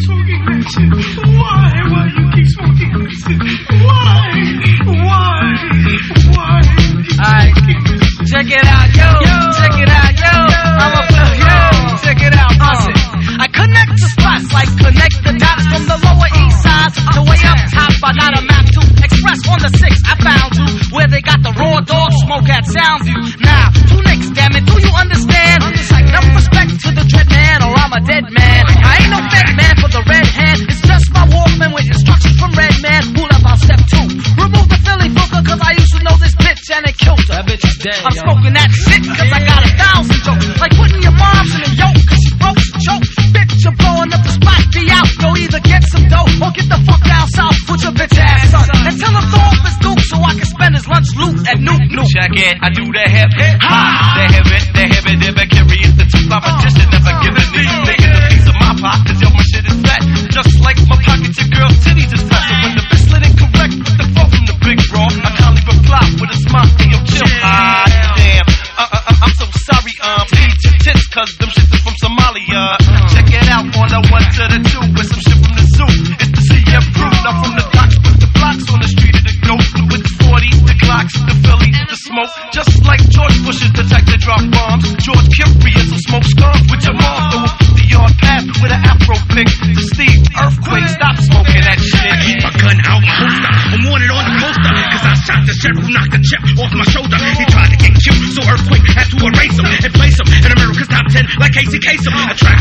smoking medicine? Why you keep smoking medicine? Why? Alright, check it out, yo. Check it out, yo. I'ma feel yo. Check it out, listen. I connect the spots like connect the dots from the lower east side to way up top. I got a map to express on the 6. I found you where they got the raw dog smoke at Soundview. Now, 2 nicks, damn it, do you understand? Enough respect to the dread man or I'm a dead man. I ain't no fed man for the red hand. It's just my Walkman with instructions from Red Man. Pull up on step 2. Remove the Philly filter cause I used to know this bitch and it killed her. That bitch is dead. I'm smoking that shit cause I got 1,000 jokes. Like putting your mom's in a yoke cause she broke some choke. Bitch, you're blowing up the spot, be out. Go either get some dough or get the fuck down south. Put your bitch ass up. And tell him throw up his Duke so I can spend his lunch loot at Nuke. Check it, I do the hip ha. The hip it, curious. The two competition never giving me. Taking a piece of my pot cause yo, my shit is fat. Just like my pocket, your girl's titties is fat. So when the bitch lit incorrect, put the phone from the big bra. I kindly reply with a smile. Hey yo, chill. Damn. I'm so sorry, please your tits cause them shits is from Somalia. Check it out on the 1 to the 2 with some shit from the zoo. It's the CF crew, not from the docks, with the blocks on the street of the ghost. With the 40s, the Glocks, the Phillies, the smoke. Just like George Bush's detector drop bombs. George Kimberly is a smoke skunk with your mom. Throw a 50-yard pass with an afro pick. To Steve, earthquake, stop smoking that shit. I keep my gun out my holster. I'm wanted on the poster. Cause I shot the sheriff who knocked the chip off my shoulder. He tried to get cute, so earthquake had to erase him and place him in America's top 10 like Casey Kasem.